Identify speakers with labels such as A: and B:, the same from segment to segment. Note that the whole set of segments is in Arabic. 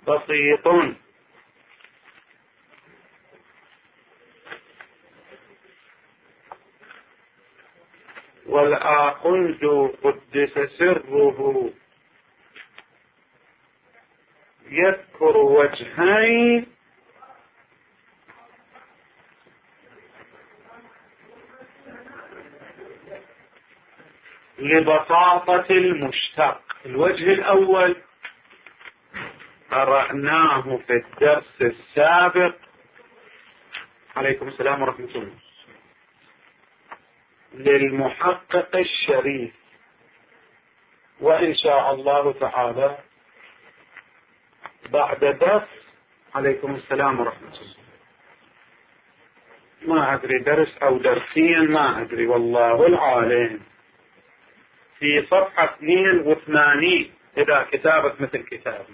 A: بسيط. والآخند قدس سره يذكر وجهين لبساطة المشتق. الوجه الأول قرأناه في الدرس السابق، عليكم السلام ورحمة الله، للمحقق الشريف، وإن شاء الله تعالى بعد درس، عليكم السلام ورحمة الله، ما أدري درس أو درسين ما أدري والله العالم، في صفحة 82 إذا كتابة مثل كتابي،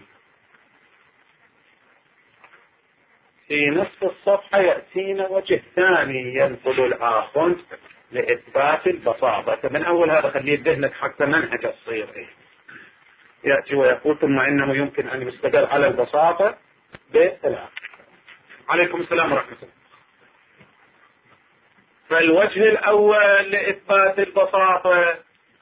A: في نصف الصفحة يأتينا وجه ثاني ينقل الآخر لإثبات البساطة. من أول هذا خليه ذهنك حتى منهج الصير إيه. يأتي ويقول ثم إنه يمكن أن يستدل على البساطة بالثلاث. عليكم السلام ورحمة الله. فالوجه الأول لإثبات البساطة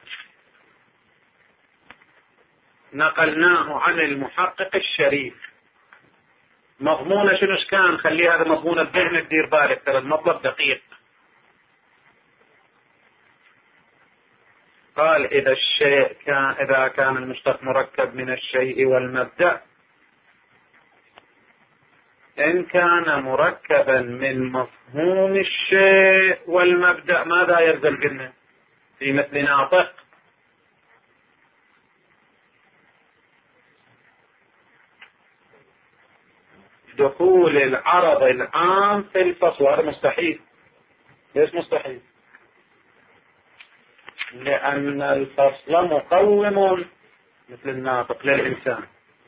A: نقلناه عن المحقق الشريف. مضمونه شنو كان؟ خلي هذا مضمون الذهن، تدير بالك ترى المطلب دقيق. قال إذا كان المشتق مركب من الشيء والمبدأ، إن كان مركبا من مفهوم الشيء والمبدأ ماذا يلزم قلنا؟ في مثل ناطق دخول العرض العام في الفصل. هذا مستحيل. ليش مستحيل؟ لأن الفصل مقوم مثل الناطق للإنسان،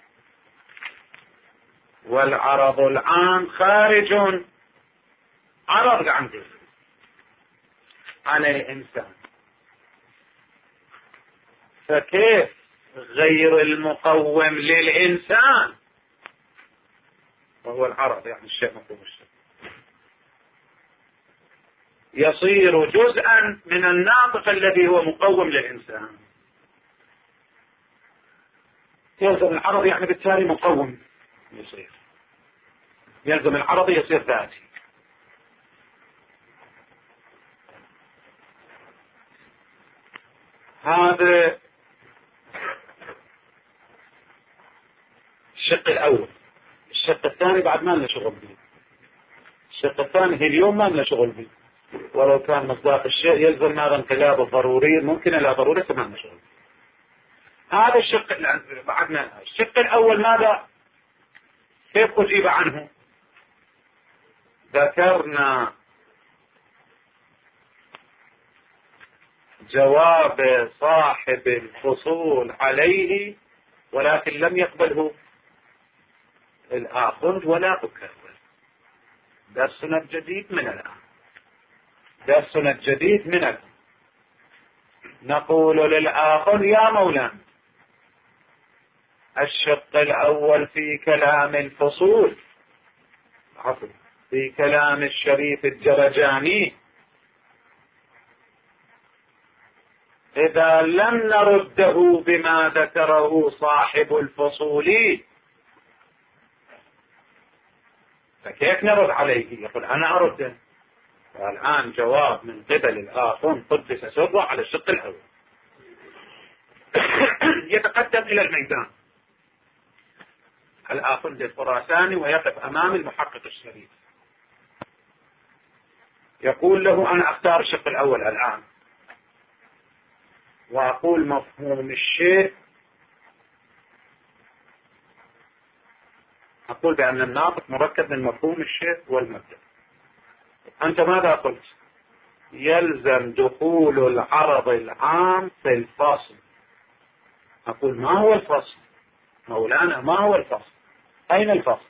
A: والعرض العام خارج عرض عندي عن الإنسان، فكيف غير المقوم للإنسان وهو العرض، يعني الشيء مقوم الشيء، يصير جزءا من الناطق الذي هو مقوم للإنسان؟ يلزم العرض يعني بالتالي مقوم يصير، يلزم العرض يصير ذاتي. هذا الشق الأول. الشق الثاني بعد ما لنا شغل به. الشق الثاني هي اليوم ما لنا شغل به، ولو كان مصداق الشيء يلزم هذا انقلاب الضروري، ممكن لا ضروري ما لنا شغل. هذا الشق بعدنا. الشق الأول ماذا؟ كيف أجيب عنه؟ ذكرنا جواب صاحب الفصول عليه، ولكن لم يقبله الآخر ولا أكرر. درسنا الجديد من الآن، درسنا الجديد من الآن نقول للآخر يا مولانا الشق الأول في كلام الفصول، عفوا في كلام الشريف الجرجاني، إذا لم نرده بما ذكره صاحب الفصول فكيف نرد عليه؟ يقول أنا أرده. والآن جواب من قبل الآخر قدس سره على الشق الأول. يتقدم إلى الميدان الآخر الخراساني ويقف أمام المحقق الشريف، يقول له أنا أختار الشق الأول الآن، وأقول مفهوم الشيء، أقول بأن الناطق مركب من مفهوم الشيء والمبدأ. أنت ماذا قلت؟ يلزم دخول العرض العام في الفصل. أقول ما هو الفصل؟ مولانا ما هو الفصل؟ أين الفصل؟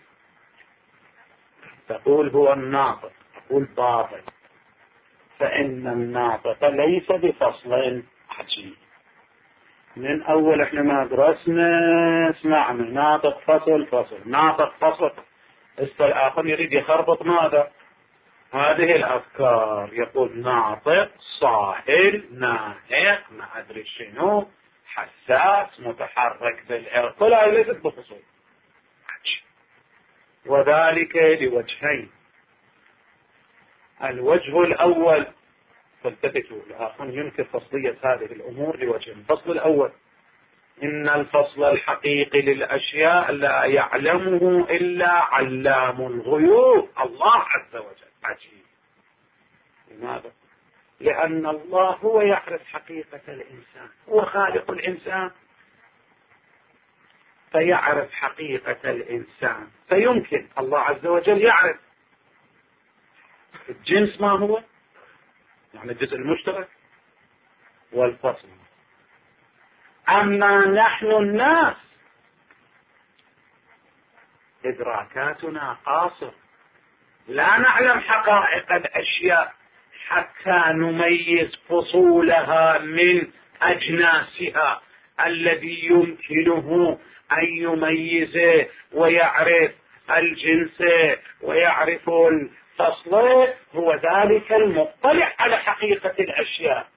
A: تقول هو الناطق. أقول باطل، فإن الناطق ليس بفصل عجيب، من أول إحنا ما درسنا سمعنا ناطق فصل فصل ناطق فصل. الآخر يريد يخربط ماذا؟ هذه الأفكار. يقول ناطق صاهل ناهق ما أدري شنو حساس متحرك كل هذه ليست بفصول، وذلك لوجهين. الوجه الأول فالتفتوا الآخر ينكر فصلية هذه الأمور لوجهين. الفصل الأول إن الفصل الحقيقي للأشياء لا يعلمه إلا علام الغيوب الله عز وجل. عجيب. لماذا؟ لأن الله هو يعرف حقيقة الإنسان، هو خالق الإنسان فيعرف حقيقة الإنسان، فيمكن الله عز وجل يعرف الجنس ما هو، يعني الجزء المشترك والفصل. أما نحن الناس إدراكاتنا قاصر، لا نعلم حقائق الأشياء حتى نميز فصولها من أجناسها. الذي يمكنه أن يميز ويعرف الجنس ويعرف الفصل هو ذلك المطلع على حقيقة الأشياء.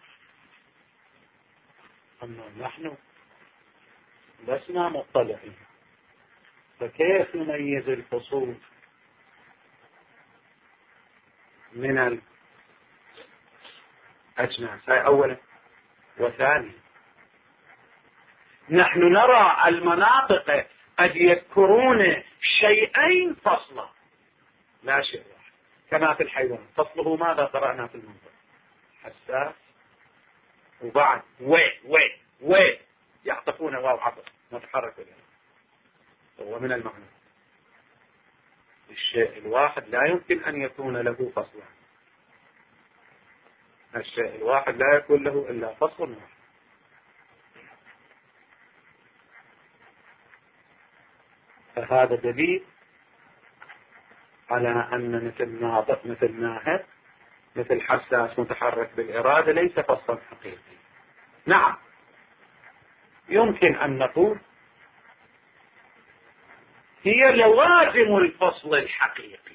A: أما نحن لسنا مطلعين، فكيف نميز الفصول من الأجناس؟ هاي أولا. وثانيا نحن نرى المناطق قد يذكرون شيئين فصلا لا شيء واحد، كما في الحيوان فصله ماذا قرأنا في المنطق؟ حساس، وبعد و يعطفون واو عطف متحرك هو من المعنى. الشيء الواحد لا يمكن أن يكون له فصلا، الشيء الواحد لا يكون له إلا فصل واحد. فهذا دليل على أن مثل ناطق مثل ناهق مثل حساس متحرك بالإرادة ليس فصلا حقيقي. نعم يمكن أن نقول هي لوازم الفصل الحقيقي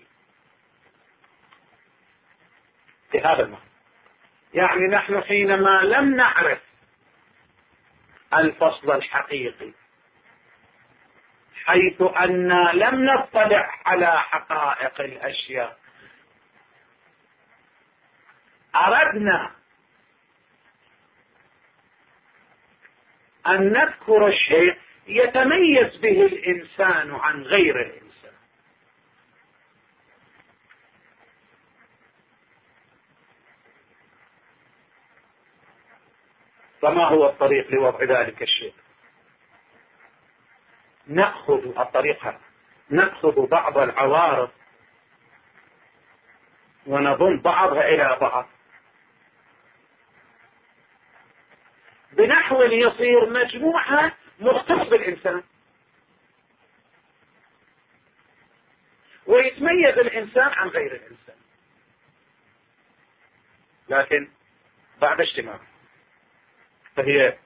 A: في هذا المعنى. يعني نحن حينما لم نعرف الفصل الحقيقي حيث أننا لم نطلع على حقائق الأشياء، أردنا أن نذكر الشيء يتميز به الإنسان عن غير الإنسان. فما هو الطريق لوضع ذلك الشيء؟ نأخذ الطريقة، نأخذ بعض العوارض ونضم بعضها إلى بعض بنحو يصير مجموعة مختص بالإنسان، ويتميز الإنسان عن غير الإنسان، لكن بعد اجتماع. فهي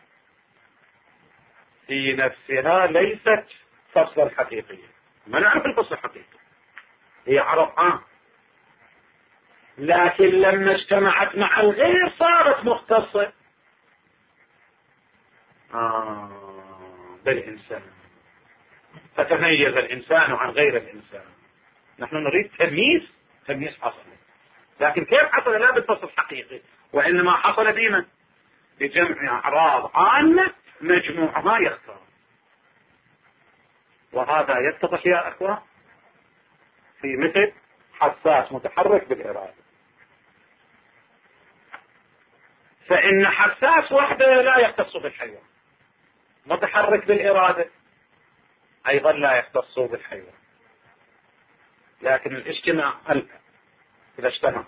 A: في نفسها ليست فصلا حقيقيا، ما نعرف الفصل الحقيقي، هي عرض عام، لكن لما اجتمعت مع الغير صارت مختصة بالإنسان، فتميز الإنسان عن غير الإنسان. نحن نريد تمييز حصل، لكن كيف حصل؟ لا بالفصل الحقيقي، وإنما حصل بما بجمع أعراض عامة مجموعها يختار. وهذا يتضح يا أخوة في مثل حساس متحرك بالإرادة. فإن حساس وحده لا يختص بالحيوان، متحرك بالإرادة أيضا لا يختص بالحيوان، لكن الاجتماع إذا اجتمع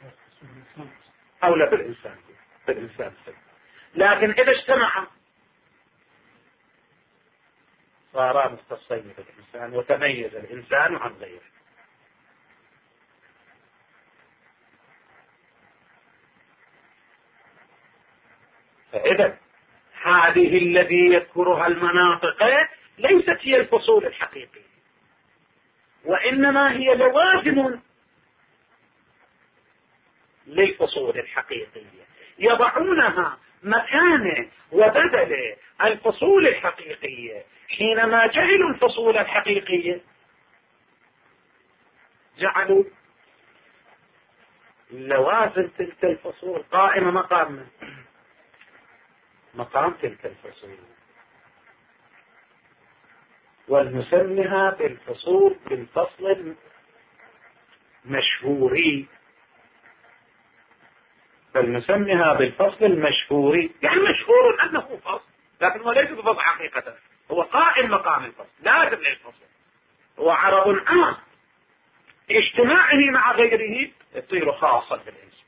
A: أولى بالإنسان لكن إذا اجتمع صار مختصين بالإنسان وتميز الإنسان عن غيره. فإذا هذه الذي يذكرها المناطق ليست هي الفصول الحقيقية، وإنما هي لوازم للفصول الحقيقية، يضعونها مكان وبدل الفصول الحقيقية. حينما جعلوا الفصول الحقيقية جعلوا لوازم تلك الفصول قائمة مقام تلك الفصول، ونسميها بالفصول بالفصل المشهوري، بل نسميها بالفصل المشهوري، يعني مشهور أنه فصل، لكن هو ليس بفصل حقيقة، هو قائم مقام الفصل، لازم للفصل، هو عرض عام، اجتماعه مع غيره يصير خاصا بالإنسان.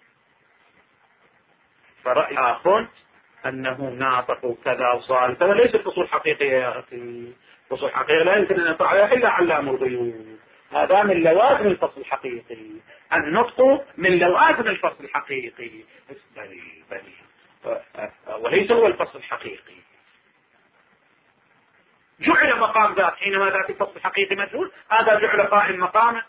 A: فرأي آخر أنه ناطق كذا وصال كذا ليست فصول حقيقية يا أخي، فصول حقيقية لا يمكن أن يطلع إلا علام الغيوب، هذا من لوازم الفصل الحقيقي، النطق من لوازم الفصل الحقيقي، بلي وليس هو الفصل الحقيقي. جعل مقام ذات حينما ذات الفصل الحقيقي مجهول، هذا جعل قائم مقامه.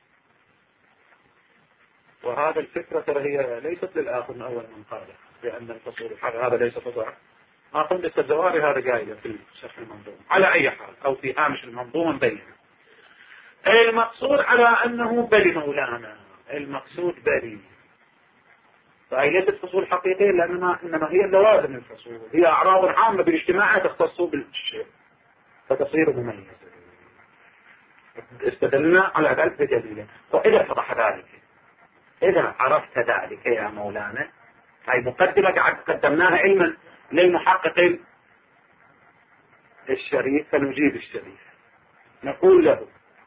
A: وهذا الفكرة هي ليست للآخر من أول من قال لأن الفصول الحقيقي هذا ليس فصل آخر بالتزواري، هذا قايدة في شرح المنظومة على أي حال أو في هامش المنظومة مبين. المقصود على أنه بلي مولانا، المقصود بلي، فهي ليست فصول حقيقية إنما هي لوازم الفصول، هي أعراض عامة باجتماعها تختص بالشيء فتصير مميزة. استدلنا على ذلك بدليل، وإذا اتضح ذلك، إذا عرفت ذلك يا مولانا، هاي مقدمة قد قدمناها علما للمحقق الشريف، فنجيب الشريف نقول له: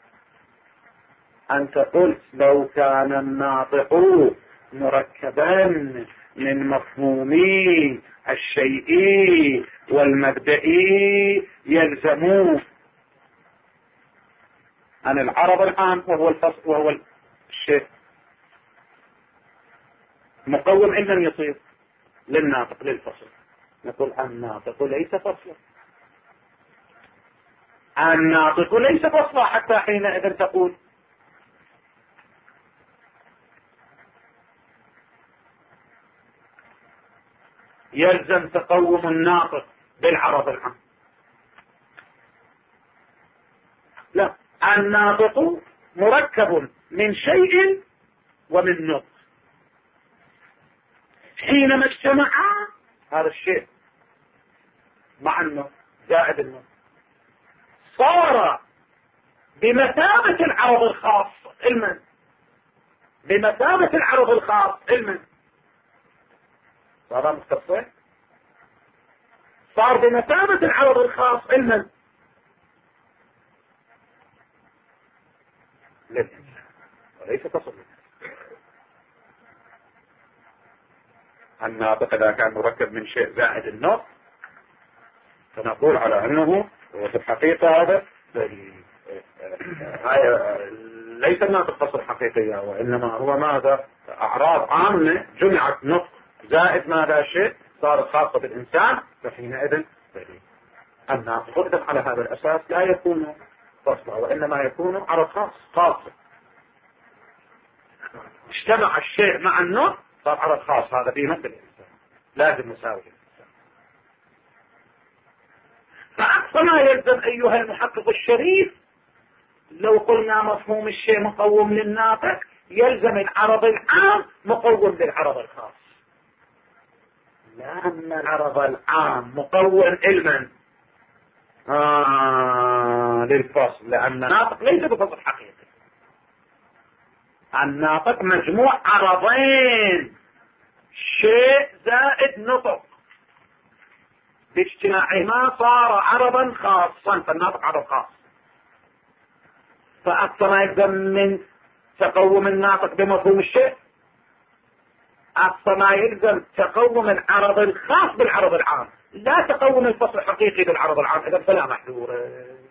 A: أنت قلت لو كان الناطق مركبا من مفهومي الشيئي والمبدئي يلزم عن العرض العام وهو الفصل وهو الشيء مقوم علما يصير للناطق للفصل. نقول الناطق ليس فصلا، الناطق ليس فصلا، حتى حينئذ تقول يلزم تقوم الناطق بالعرض العام. لا، الناطق مركب من شيء ومن نطق، حينما اجتمع هذا الشيء مع النطق زائد النطق صار بمثابة العرض الخاص علما، بمثابة العرض الخاص علما، صار مختصر، صار بمثابة العرض الخاص علما للإنسان وليس تصرف. الناطق إذا كان مركب من شيء زائد النطق فنقول على أنه في الحقيقة هذا ليس الناطق فصل حقيقية، وإنما هو ماذا؟ أعراض عامة جمعت نطق زائد ماذا شيء صارت خاصة بالإنسان، فحينئذ الناطق يقدم على هذا الأساس لا يكون فصلا، وإنما يكون عرض خاص. اجتمع الشيء مع النطق صار عرض خاص، هذا في مثل الإنسان لازم نساوي الإنسان. فأقصى ما يلزم أيها المحقق الشريف لو قلنا مفهوم الشيء مقوم للناطق يلزم العرض العام مقوم للعرض الخاص، لأن العرض العام مقوم علما للفصل، لأن الناطق ليس بفصل حقيقي، الناطق مجموع عرضين شيء زائد نطق باجتماعهما صار عرضا خاصا، فالناطق عرض خاص. فأقصى ما يلزم من تقوم الناطق بمفهوم الشيء، أقصى ما يلزم تقوم العرض الخاص بالعرض العام، لا تقوم الفصل الحقيقي بالعرض العام، إذا فلا محذور.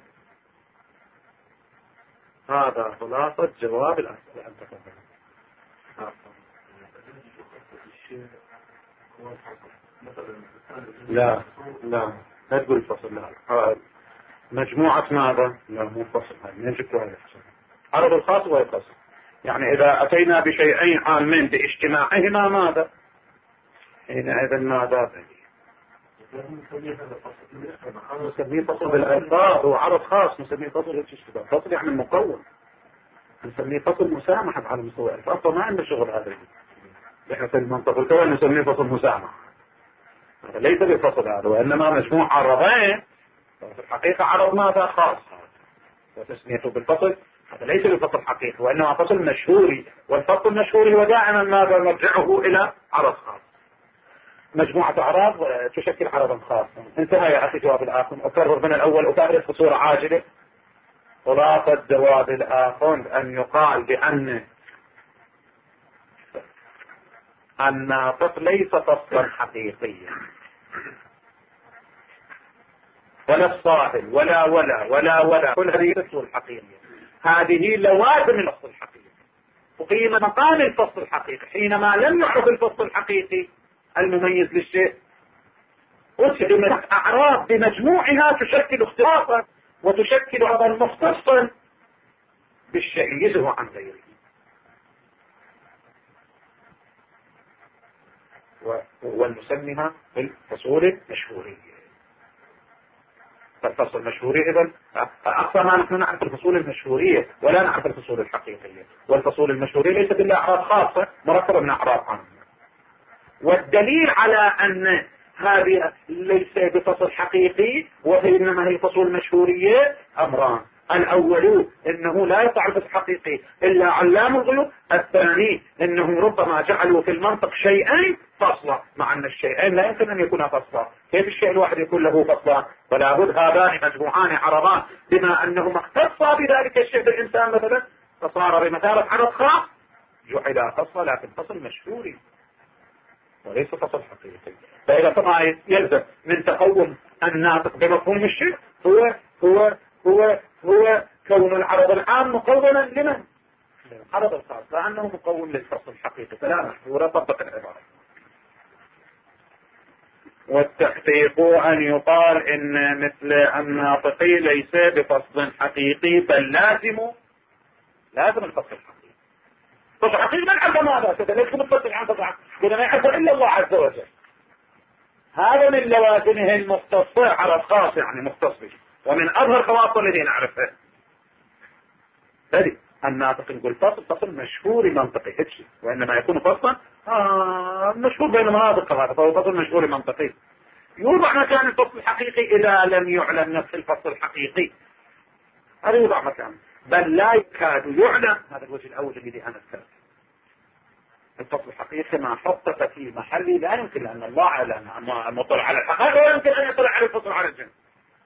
A: هذا خلاصة جواب الأسئلة أن تقدم. لا لا لا تقول فصل، لا مجموعة ماذا؟ لا مو فصل، هذا يجب ولا يفصل. عرض الخاص والقصر، يعني إذا أتينا بشيئين عامين باجتماعهما ماذا؟ حينئذ ماذا؟ نسميه فصل بالألفاظ، هو عرض خاص نسميه فصل. فصل يعني المكون، نسميه فصل مسامحة على مستوى الألفاظ، ما عندنا شغل هذا. احنا في المنطق الكلام نسميه فصل مسامحة، ليس بالفصل هذا، وإنما مجموع عرضين في الحقيقة عرض ماذا؟ خاص، وتسميته بالفصل هذا ليس بالفصل حقيقي، وإنما فصل مشهوري، والفصل المشهوري هو دائما ماذا؟ مرجعه إلى عرض خاص. مجموعة أعراض تشكل عرضا خاصا. انتهى يا أخي جواب الآخر. أكرر من الأول أتعرف بصورة عاجلة. خلاصة جواب الآخر أن يقال بأن الناطق ليس فصلا حقيقيا، ولا الصاحب ولا كل هذه الفصول الحقيقية، هذه لوازم الفصل الحقيقي، وقيم مقام الفصل الحقيقي. حينما لم يعرف الفصل الحقيقي المميز للشيء، أسلمت أعراض بمجموعها تشكل اختلاطا وتشكل عضا مختصا بالشيء يزه عن غيره، ونسميها بالفصول المشهورية. فالفصل المشهورية إذن أقصى ما نحن نعرف الفصول المشهورية، ولا نعرف الفصول الحقيقية. والفصول المشهورية ليست إلا أعراض خاصة مركبة من أعراض عامة. والدليل على أن هذه ليس بفصل حقيقي وإنما هي فصول مشهورية أمران: الأول أنه لا يقع الفصل الحقيقي إلا علام الغيوب، الثاني أنه ربما جعلوا في المنطق شيئين فصلا، مع أن الشيئين لا يمكن أن يكونا فصلا. كيف الشيء الواحد يكون له فصلا؟ ولا بد هذان مجموعان عرضان، بما أنهما اختصا بذلك الشيء بالإنسان مثلا فصار بمثابة عرض خاص جعل فصلا، لكن فصل مشهوري وليس فصل حقيقي. فإذا طبعا يلزم من تقوم الناطق بمفهوم الشيء هو هو هو هو كون العرض العام مقوما لمن؟ العرض الخاص، لأنه مقوم للفصل الحقيقي، فلا محظورة طبق العبارة. والتحقيق أن يقال إن مثل الناطقي ليس بفصل حقيقي، بل لازم الفصل الحقيقي. فصل حقيقي من عرض ماذا؟ كذا ليس متصل عن فصل حقيقي، إذا ما يعرف إلا الله عز وجل. هذا من لوازمه المختصة على الخاص، يعني مختص به، ومن أظهر خواص الذين نعرفه. هذه الناطق نقول فصل مشهور منطقي هيك، وإنما يكون فصلا مشهور بين مناطق، هذا فهو فصل مشهور منطقي. يوضع مكان الفصل الحقيقي إذا لم يعلم نفس الفصل الحقيقي، هذا يوضع مكان، بل لا يكاد يعلم. هذا الوجه الأول الذي أنا أذكره. الفصل الحقيقي ما حطت في محله لا يمكن أن الله أعلم المطلع على الحقيقة، ولا يمكن أن يطلع على الفصل على الجنس.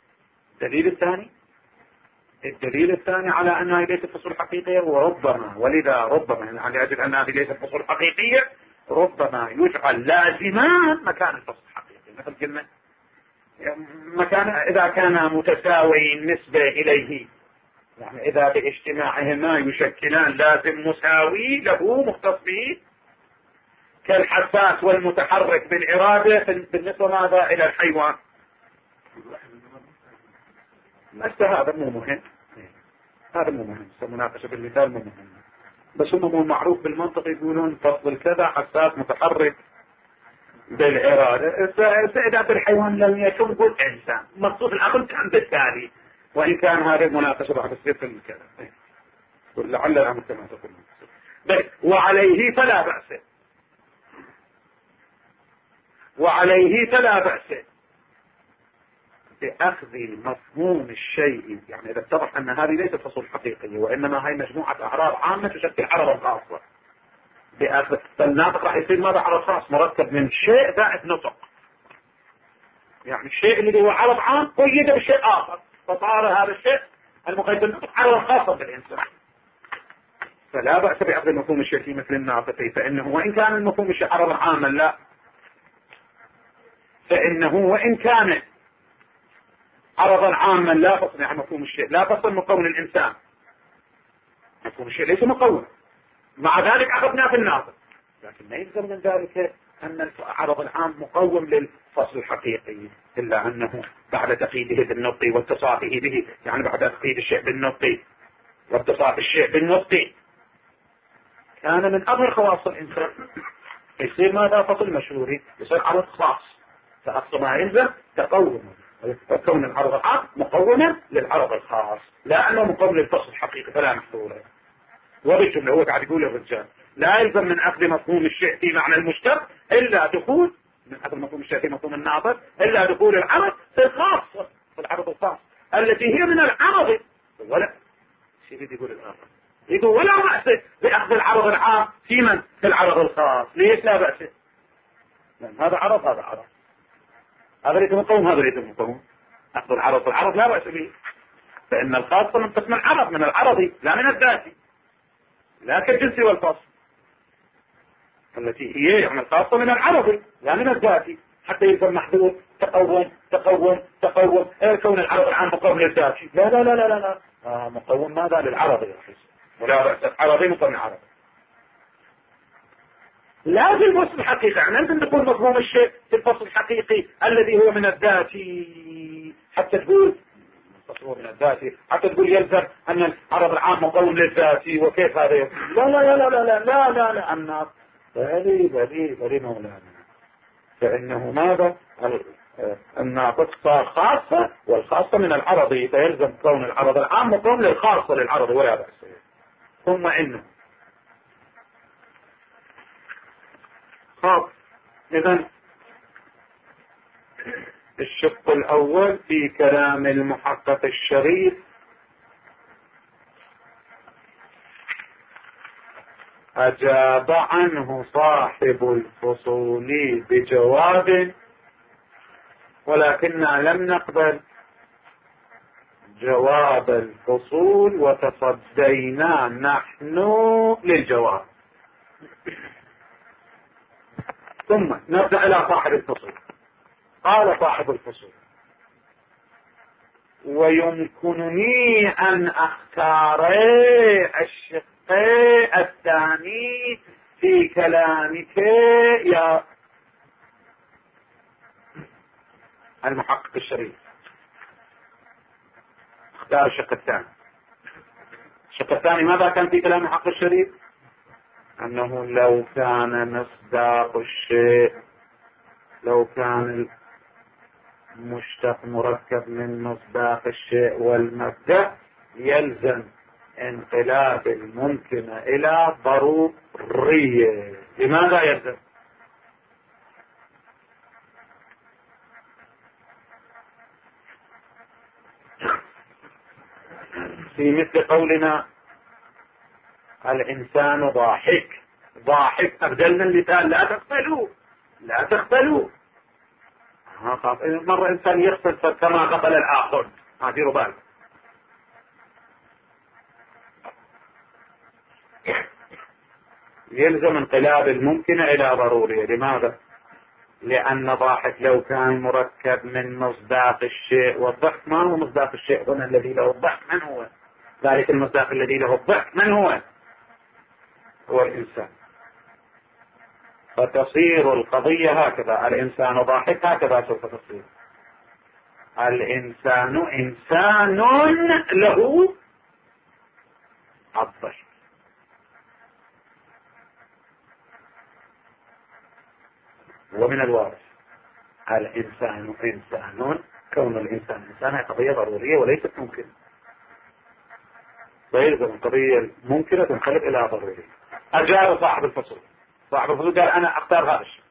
A: الدليل الثاني على أنها ليست فصول حقيقية، وربما ولذا ربما يعني لأجل أنها ليست فصول حقيقية ربما يجعل لازمان مكان الفصل الحقيقي، مثل كلمة مكان إذا كان متساوي النسبة إليه، يعني إذا باجتماعهما يشكلان لازم مساوي له مختص به، كالحساس والمتحرك بالإرادة بالنسبة ماذا إلى الحيوان. هذا مو مهم، هذا مو مهم، مناقشة بالمثال مو مهم، بس هم مو معروف بالمنطق يقولون فصل كذا حساس متحرك بالإرادة. إذا بالحيوان لم يكن قل إنسان مقصود العقل كان بالتالي، وإن كان هذه المناقشة بعد تصير في الكلام لعل الأمر كما تقول. وعليه فلا بأس بأخذ مفهوم الشيء، يعني إذا اتضح أن هذه ليست فصول حقيقية وإنما هي مجموعة أعراض عامة تشكل عرضا خاصة، بأخذ فالناطق راح يصير ماذا؟ عرض خاص مركب من شيء ذات نطق، يعني الشيء اللي هو عرض عام قيد بشيء آخر، فصار هذا الشيء المقيد بالنطق عرضا خاصا بالإنسان. فلا بأس بأخذ مفهوم الشيء في مثل الناطقي، فإنه وإن كان المفهوم الشيء عرضا عاما لا، فإنه وإن كان عرضا عاما لا فصل عن مفهوم الشيء، لا فصل مكون الإنسان، مفهوم الشيء ليس مكون، مع ذلك أخذنا في الناطق، لكن ما يلزم من ذلك أن العرض العام مقوم للفصل الحقيقي، إلا أنه بعد تقييده بالنطق واتصافه به، يعني بعد تقييد الشيء بالنطق واتصاف الشيء بالنطق، كان من أظهر خواص الإنسان. يصير ماذا؟ فصل مشهوري، يصير عرض خاص، فأقصى ما يلزم تقوم، وكون العرض العام مقوما للعرض الخاص، لا أنه مقوم للفصل الحقيقي، فلا محصول له. وبالجملة هو قاعد يقول الرجال لا يلزم من أخذ مفهوم الشيء في معنى المشتق إلا دخول من أخذ مفهوم الشيء في مفهوم الناطق إلا دخول العرض في الخاص، في العرض الخاص التي هي من العرض. ولا شيء يقول الآخر، يقول ولا بأس بأخذ العرض العام في من؟ في العرض الخاص. ليش لا بأس؟ لأن هذا عرض، هذا عرض، هذا ليس مقوم، هذا ليس مقوم. أخذ العرض في العرض لا بأس به، فإن الخاص من قسم العرض، من العرضي لا من الذاتي، لا كالجنس والفصل التي هي يعني الخاصة من العرضي لا من الذاتي، حتى يلزم محدود تقوم تقوم تقوم. كون العرض العام مقوم للذاتي، لا لا لا لا لا, لا. مقوم ماذا؟ للعرضي، ولا بأس العرضي مقوم العرض. لا في الفصل الحقيقي، يعني لازم نقول مفهوم الشيء في الفصل الحقيقي الذي هو من الذاتي، حتى تقول من الذاتي، حتى تقول يلزم أن العرض العام مقوم للذاتي. وكيف هذا؟ لا لا لا لا لا لا لا لا الناس بلي مولانا، فإنه ماذا؟ الناقص صار خاصة، والخاصة من العرضي، فيلزم كون العرض العام مقوم للخاصة للعرضي ولا بأس. ثم إنه خاص. إذن الشق الأول في كلام المحقق الشريف أجاب عنه صاحب الفصول بجواب، ولكننا لم نقبل جواب الفصول وتصدينا نحن للجواب. ثم نرجع إلى صاحب الفصول. قال صاحب الفصول: ويمكنني أن أختار الشق الثاني في كلامك يا المحقق الشريف. اختار الشق الثاني. الشق الثاني ماذا كان في كلام المحقق الشريف؟ أنه لو كان مصداق الشيء، لو كان المشتق مركب من مصداق الشيء والمبدأ، يلزم انقلاب الممكن إلى ضرورية. لماذا يلزم؟ في مثل قولنا الإنسان ضاحك، ضاحك أبدلنا المثال لا تقتلوا، لا تقتلوا. مرة إنسان يقتل كما قتل الآخر، في ربال. يلزم انقلاب الممكن إلى ضرورية. لماذا؟ لأن ضاحك لو كان مركب من مصداق الشيء والضحك، ما هو مصداق الشيء هنا الذي له الضحك؟ من هو ذلك المصداق الذي له الضحك؟ من هو؟ هو الإنسان. فتصير القضية هكذا، الإنسان ضاحك، هكذا سوف تصير. الإنسان إنسان له الضحك. ومن الواضح الإنسان إنسان، كون الإنسان إنسان هي قضية ضرورية وليست ممكنة، ويلزم القضية ممكنة تنقلب إلى ضرورية. أجاب صاحب الفصل. صاحب الفصل قال أنا أختار هذا الشيء،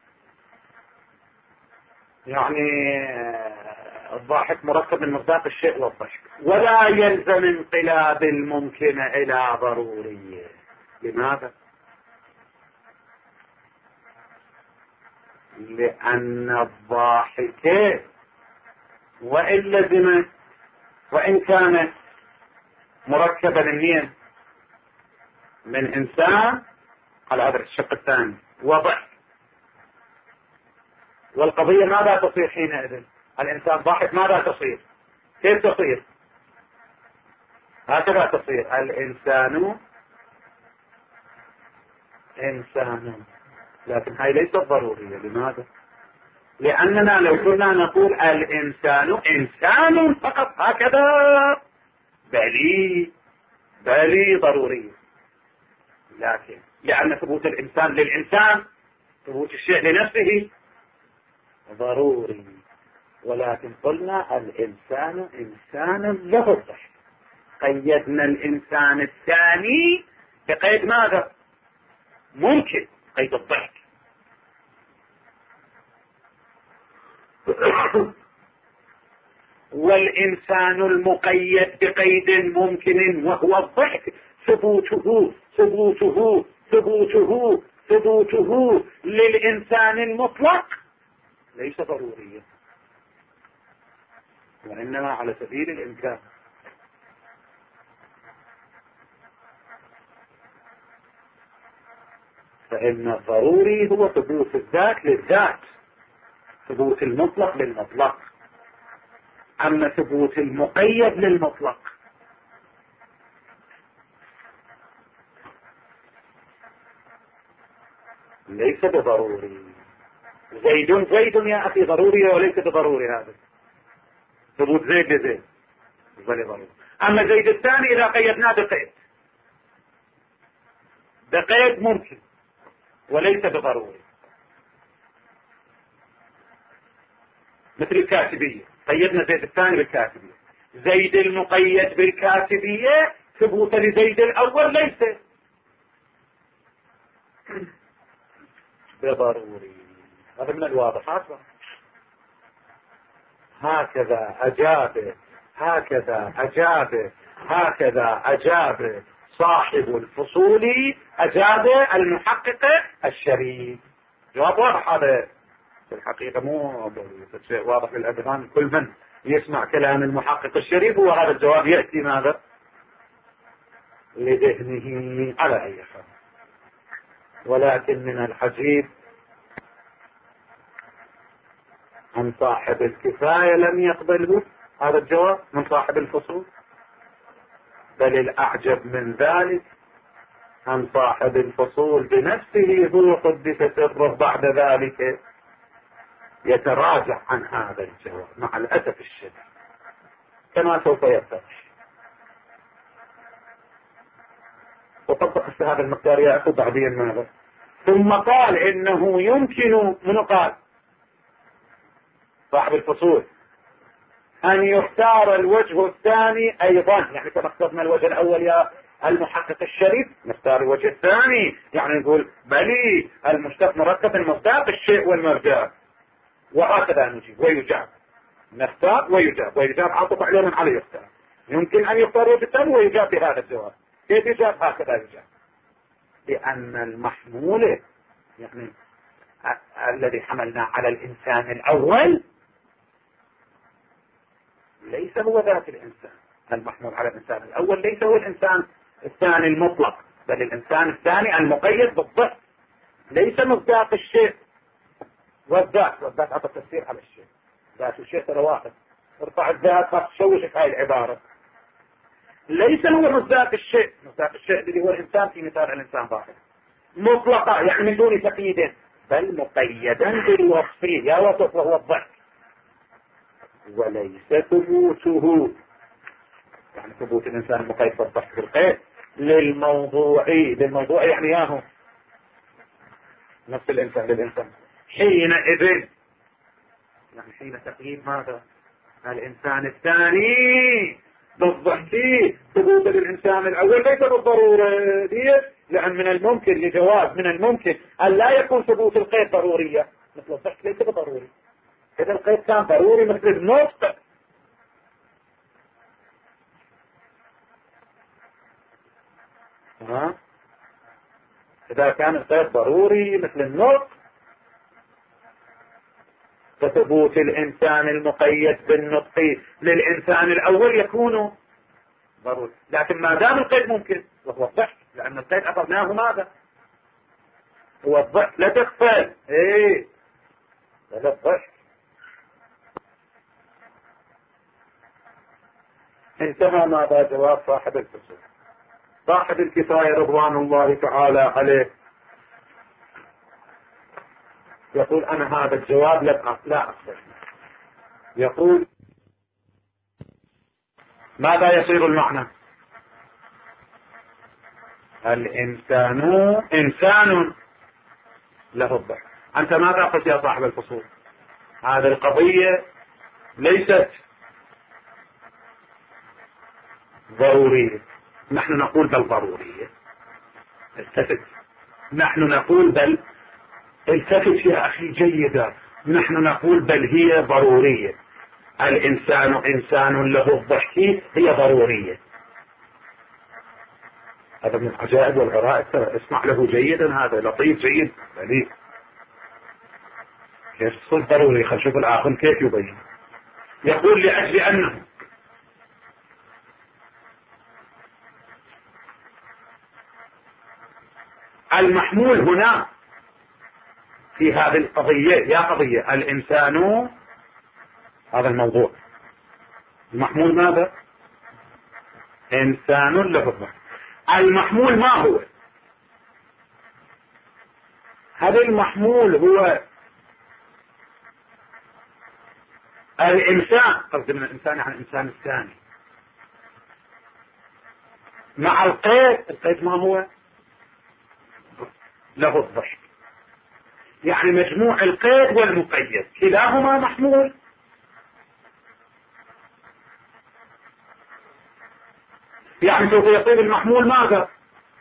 A: يعني الضاحك مركب من مصداق الشيء والضحك، ولا يلزم انقلاب الممكن إلى ضرورية. لماذا؟ لأن الضاحك وإن كان مركبا من إنسان على هذا الشق الثاني وضحك، والقضية ماذا تصير حينئذ؟ الإنسان ضاحك ماذا تصير؟ كيف تصير؟ هكذا تصير الإنسان إنسان لكن هاي ليست ضرورية. لماذا؟ لأننا لو كنا نقول الإنسان إنسان فقط هكذا بلي ضرورية، لكن لأن ثبوت الإنسان للإنسان، ثبوت الشيء لنفسه ضروري. ولكن قلنا الإنسان إنسان له الضحك، قيدنا الإنسان الثاني بقيد ماذا؟ ممكن، قيد الضحك. والإنسان المقيد بقيد ممكن وهو الضحك ثبوته للإنسان المطلق ليس ضروريا، وإنما على سبيل الإمكان. فإن الضروري هو ثبوت الذات للذات، ثبوت المطلق للمطلق. أما ثبوت المقيد للمطلق ليس بضروري. زيد يا أخي ضروري وليس بضروري، هذا ثبوت زيد لزيد ضروري. أما زيد الثاني إذا قيدناه بقيد ممكن وليس بضروري، مثل الكاتبية، قيدنا زيد الثاني بالكاتبية. زيد المقيد بالكاتبية ثبوت لزيد الأول ليس بضروري. هذا من الواضحات. هكذا أجاب صاحب الفصول، أجاب المحقق الشريف. جواب واضح هذا في الحقيقة، مو شيء واضح للأذهان. كل من يسمع كلام المحقق الشريف هو هذا الجواب يأتي ماذا لذهنه على أي حال. ولكن من الحجيب أن صاحب الكفاية لم يقبله هذا الجواب من صاحب الفصول، بل الأعجب من ذلك أن صاحب الفصول بنفسه هو قدس سره بعد ذلك يتراجع عن هذا الجواب مع الأسف الشديد، كما سوف يتضح. وطبق هذا المقدار يأخذ بعدين ماذا؟ ثم قال إنه يمكن، من قال صاحب الفصول، أن يختار الوجه الثاني أيضا، يعني كما اخترنا الوجه الأول يا المحقق الشريف نختار الوجه الثاني، يعني نقول بلي المشتق مركب من مصداق الشيء والمرجع، وهكذا نجيب ويجاب، نختار ويجاب عطف عليه من عليه يختار. يمكن أن يختار الوجه الثاني ويجاب بهذا الجواب. كيف يجاب؟ هكذا يجاب، لأن المحمول يعني الذي حملنا على الإنسان الأول ليس هو ذات الإنسان. المحمول على الإنسان الأول ليس هو الإنسان الثاني المطلق، بل الإنسان الثاني المقيد بالضبط، ليس مصداق الشيء والذات عطى التفسير على الشيء. ذات الشيء ترى واحد، ارفع الذات فتشوشك هاي العبارة. ليس هو مصداق الشيء اللي هو الإنسان في مثال الإنسان ظاهر مطلقا، يعني من دون تقييد، بل مقيدا بالوصفية يا وصف وهو الضحك، وليس ثبوته يعني ثبوت الإنسان المقيد بالضحك بالقيد للموضوع يعني ياهو نفس الإنسان للإنسان حينئذ، يعني حين تقييد ماذا الإنسان الثاني بالضحك ثبوت للإنسان الأول ليس بالضرورة دي، لأن من الممكن لجواز من الممكن أن لا يكون ثبوت القيد ضرورية، مثل الضحك ليس بضروري. إذا القيد كان ضروري مثل النطق إذا كان القيد ضروري مثل النطق فثبوت الإنسان المقيد بالنطق للإنسان الأول يكون ضروري. لكن ما دام القيد ممكن وهو الضحك، لأن القيد أخذناه ماذا هو الضحك، لا تغفل لا الضحك. انتهى ماذا جواب صاحب الفصول. صاحب الكفاية رضوان الله تعالى عليه يقول أنا هذا الجواب لا أقبل. يقول ماذا يصير المعنى؟ الإنسان إنسان له الضحك. أنت ماذا قلت يا صاحب الفصول؟ هذه القضية ليست ضرورية. نحن نقول بل ضرورية. التفت. نحن نقول بل التفت يا أخي جيدا. نحن نقول بل هي ضرورية. الإنسان إنسان له الضحك هي ضرورية. هذا من العجائب والغرائب. اسمع له جيدا. هذا لطيف جيد بليغ. كيف تصير ضروري؟ خل شوف الآخر كيف يبين. يقول لأجل أنه المحمول هنا في هذه القضية يا قضية الإنسان هذا الموضوع. المحمول ماذا؟ إنسان له الضحك. المحمول ما هو؟ هذا المحمول هو الإنسان. قصدي من الإنسان عن الإنسان الثاني مع القيد. القيد ما هو؟ له الضحك. يعني مجموع القيد والمقيد كلاهما محمول. يعني سوف يصير المحمول ماذا؟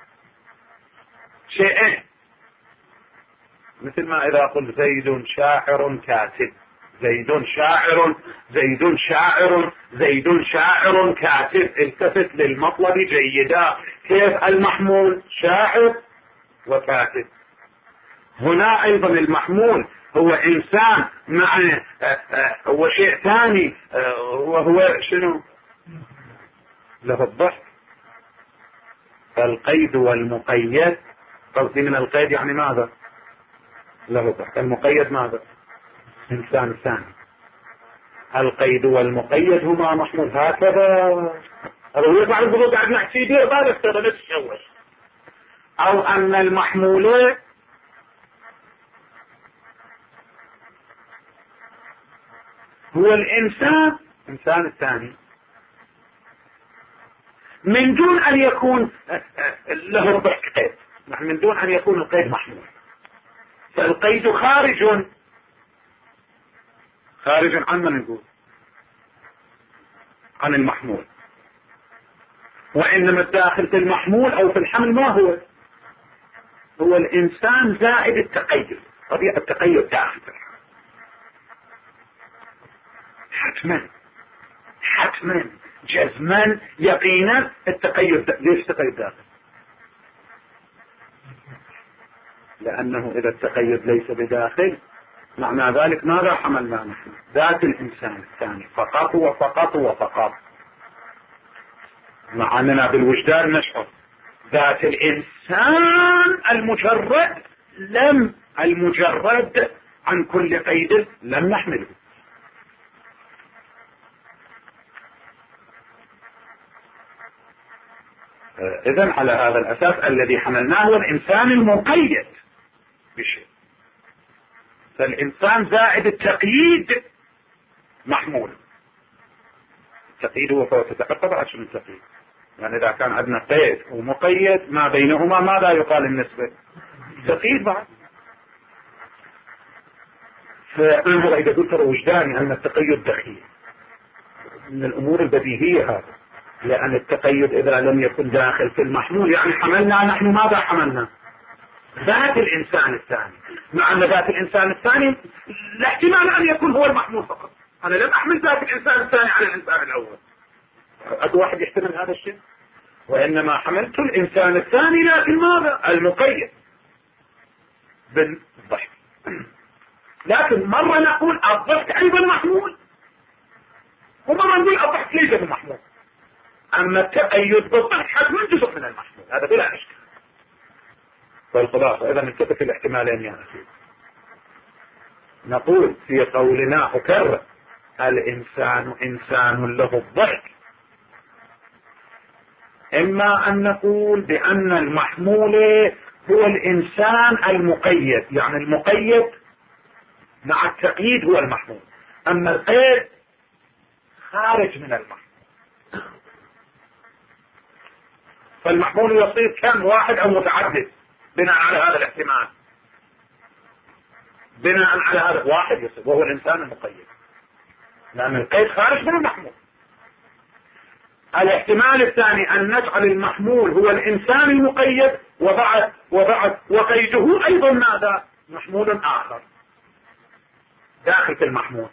A: شيئين. مثل ما إذا قلت زيد شاعر كاتب. زيد شاعر زيد شاعر زيد شاعر كاتب. التفت للمطلب جيدا. كيف المحمول؟ شاعر وكاتب. هنا أيضا المحمول هو إنسان مع هو شيء ثاني وهو شنو؟ له الضحك. فالقيد والمقيد. قصدي من القيد يعني ماذا؟ له الضحك. المقيد ماذا؟ إنسان ثاني. القيد والمقيد هما محمول. هكذا هو يفعل الضغوط قاعد نحكي به بعد استغلت الشوش. أو أن المحمول هو الإنسان إنسان الثاني من دون أن يكون له الضحك قيد. من دون أن يكون القيد محمول. فالقيد خارج عن من نقول؟ عن المحمول. وإنما الداخل في المحمول أو في الحمل ما هو الإنسان زائد التقيد. طبيعة التقيد داخل في الحمل. حتما جزما يقينا التقيد. ليش التقيد داخل؟ لأنه إذا التقيد ليس بداخل معنى ذلك ماذا حملنا نحن؟ ذات الإنسان الثاني فقط وفقط وفقط. مع أننا بالوجدان نشعر ذات الإنسان المجرد عن كل قيد لم نحمله. إذن على هذا الأساس الذي حملناه هو الإنسان المقيد بشيء. فالإنسان زائد التقييد محمول. التقييد هو فوق تتحقق بعد شنو التقييد؟ يعني إذا كان عندنا قيد ومقيد ما بينهما ماذا يقال النسبة؟ تقييد بعد. فأنا إذا قلت وجداني أن التقيد دخيل من الأمور البديهية هذا. لأن التقيد إذا لم يكن داخل في المحمول يعني حملنا نحن ماذا حملنا؟ ذات الإنسان الثاني. مع أن ذات الإنسان الثاني لا احتمال أن يكون هو المحمول فقط. أنا لم أحمل ذات الإنسان الثاني على الإنسان الأول. أكو واحد يحتمل هذا الشيء. وإنما حملت الإنسان الثاني لكن ماذا؟ المقيد بالضحك. لكن مرة نقول الضحك أيضا محمول ومرة نقول الضحك ليس بالمحمول. أما التقيد بالضحك حتما جزء من المحمول. هذا بلا إشكال. فالخلاصة إذا نتفق الاحتمالين يا أخي. نقول في قولنا أكرر الإنسان إنسان له الضحك. إما أن نقول بأن المحمول هو الإنسان المقيد. يعني المقيد مع التقييد هو المحمول، أما القيد خارج من المحمول. فالمحمول يصير كم، واحد أو متعدد بناء على هذا الاحتمال، بناء على هذا واحد يصير وهو الإنسان المقيد، لأن القيد خارج من المحمول. الاحتمال الثاني أن نجعل المحمول هو الإنسان المقيد وبعد وقيده أيضا ماذا، محمول آخر داخل في المحمول،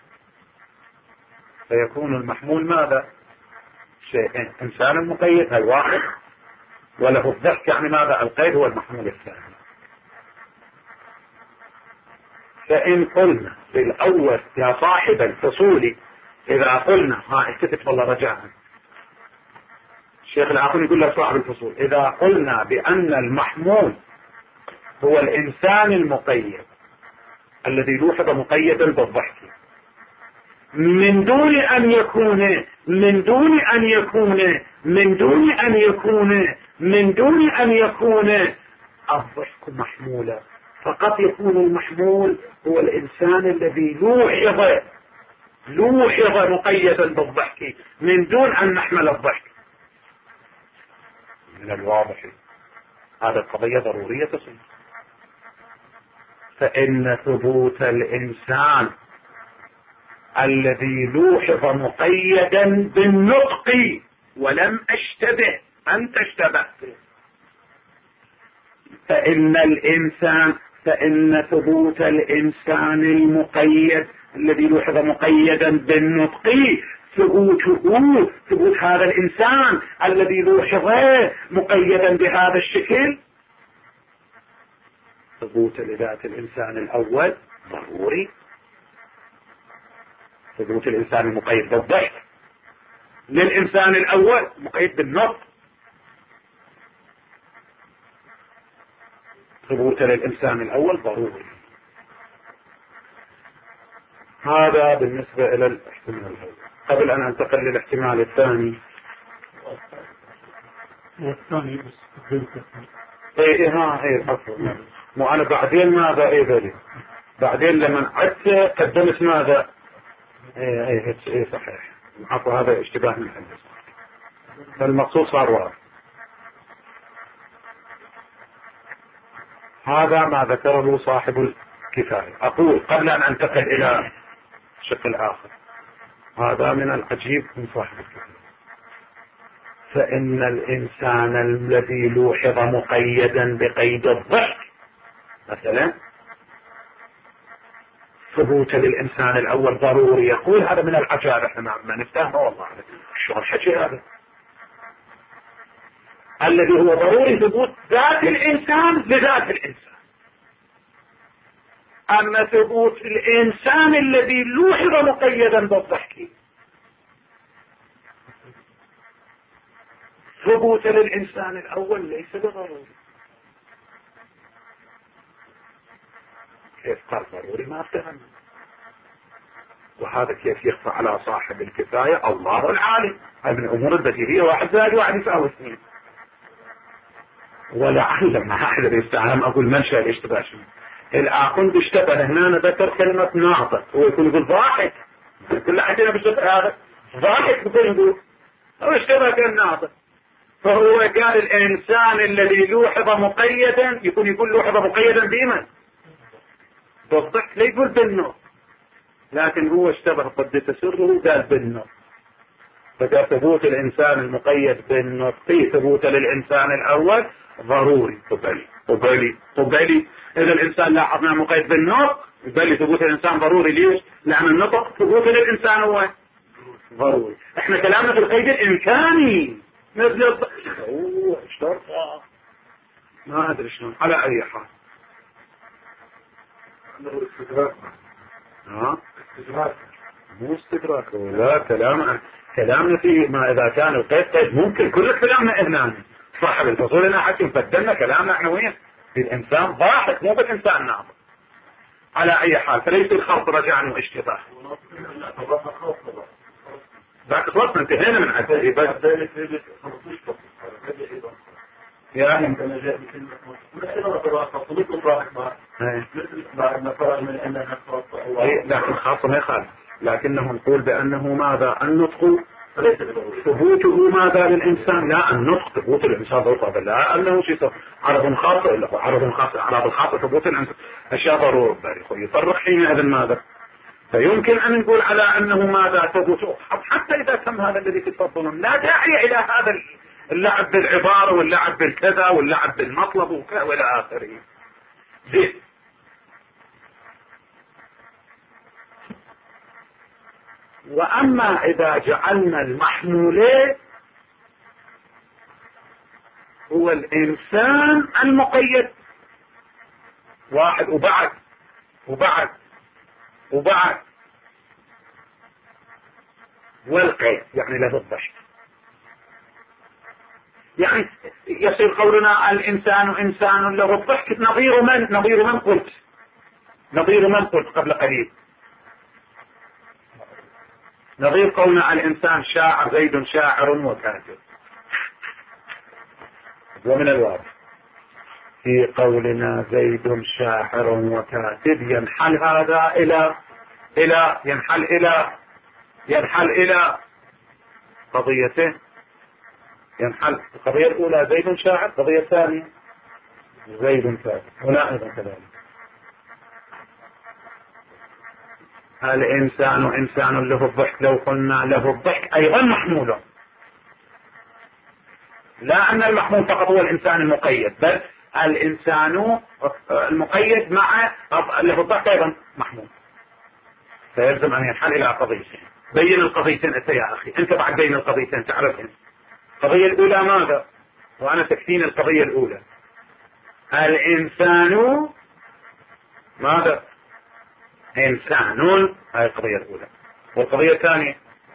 A: فيكون المحمول ماذا، شيئين، إنسان مقيد هي واحد، وله الضحك يعني ماذا، القيد هو المحمول الثاني. فإن قلنا في الأول يا صاحب الفصول، إذا قلنا التفت والله رجاء الشيخ العاقل يقول له صاحب الفصول، إذا قلنا بأن المحمول هو الإنسان المقيد الذي لوحظ مقيدا بالضحك من دون أن يكون الضحك محمولا، فقط يكون المحمول هو الإنسان الذي لوحظ مقيدا بالضحك من دون أن نحمل الضحك. من الواضح هذه القضية ضرورية تصير، فإن ثبوت الإنسان الذي لوحظ مقيدا بالنطق ولم أشتبه، أنت اشتبهت، فإن ثبوت الإنسان المقيد الذي لوحظ مقيدا بالنطق ثبوت هذا الإنسان الذي لوحظ مقيدا بهذا الشكل، ثبوت لذات الإنسان الأول ضروري. ثبوت الإنسان المقيد بالضحك للإنسان الأول مقيد بالنطق، ثبوت للإنسان الأول ضروري. هذا بالنسبة إلى الاحتمال الأول. قبل أن أنتقل للاحتمال الثاني، مو أنا بعدين ماذا ذلك بعدين لما عدت قدمت ماذا صحيح، عفوا هذا اشتباه من الحديث، فالمقصود صار واضح. هذا ما ذكره صاحب الكفاية. أقول قبل أن أنتقل إلى شكل آخر، هذا من العجيب من صاحب الكفاية، فإن الإنسان الذي لوحظ مقيدا بقيد الضحك مثلا ثبوت للإنسان الأول ضروري. يقول هذا من العجائب، احنا ما نفتهمه والله، شو الحكي هذا الذي هو ضروري ثبوت ذات الإنسان لذات الإنسان، أما ثبوت الإنسان الذي لوحظ مقيدا بالضحك ثبوت للإنسان الأول ليس بضروري. كيف قال ضروري؟ ما افتهم. وهذا كيف يخفى على صاحب الكفاية؟ الله العالم. هذه من الأمور البديهية، 1 زائد 1 يساوي 2. ولعل ما أحد يستعلم أقول منشأ الاشتباه شنو. الآخر بيشتبه هنا ذكر كلمة ناطق، هو يقول ضاحك، كل حدنا بالشبه هذا ضاحك، يقول هو اشتبه كالناطق، فهو قال الإنسان الذي لوحظ مقيدا يقول لوحظ مقيدا بمن؟ بالضحك، لا يقول بالنطق، لكن هو اشتبه قد سره قال بالنطق، فقال ثبوت الإنسان المقيد بالنطق ثبوت للإنسان الأول ضروري. قبلي إذا الإنسان لاحظنا مقيد بالنطق يبقى ثبوت الإنسان ضروري. ليش؟ لأن النطق ثبوت للإنسان هو ضروري. احنا كلامنا في القيد الإمكاني مثل اشترط ما أدري شلون. على أي حال مو استدراك، لا كلامنا في ما إذا كان القيد ممكن كل كلامنا هنا صاحب الفصول هنا حتى بدلنا كلامنا احنا وين بالإنسان ضاحك مو بالإنسان ناطق. على أي حال فليس الخلط رجعا واشتباه. ذاك خلصنا انتهينا من عدد بس يا أهل
B: بعد ما فرغ من أنها خاصة الله.
A: لكن خاصة ما يخالف، لكنه نقول بأنه ماذا النطق ثبوته ماذا للإنسان، لا النطق ثبوت الإنسان ضرورة، لا أنه شيء عرض خاص إلا هو عرض خاص، أعراض الخاصة ثبوت الإنسان أشياء ضرورة يفرق حينئذ ماذا. فيمكن أن نقول على أنه ماذا ثبوت، حتى إذا تم هذا الذي تفضلون لا داعي إلى هذا اللعب بالعبارة واللعب بالكذا واللعب بالمطلب وإلى آخره. زين. وأما إذا جعلنا المحمولين هو الإنسان المقيد، واحد وبعد وبعد وبعد والقيد يعني له الضحك، يعني يصير قولنا الإنسان إنسان له الضحك نظير من قلت، نظير من قلت قبل قليل، نظير قولنا الإنسان شاعر، زيد شاعر وكاتب. ومن الواضح في قولنا زيد شاعر وكاتب ينحل هذا ينحل إلى قضيتين. ينحل القضية الأولى زيد شاعر، القضية الثانية زيد كاتب. هنا أيضا كذلك الإنسان إنسان له الضحك، لو قلنا له الضحك أيضا محمول، لا أن المحمول فقط هو الإنسان المقيد، بل الإنسان المقيد مع له الضحك أيضا محمول، فيلزم أن ينحل إلى قضيتين. بين القضيتين أنت يا أخي، أنت بعد بين القضيتين تعرفين. القضية الأولى ماذا؟ وأنا تكفين القضية الأولى الإنسان ماذا؟ إنسان، هذه القضية الأولى. والقضية الثانية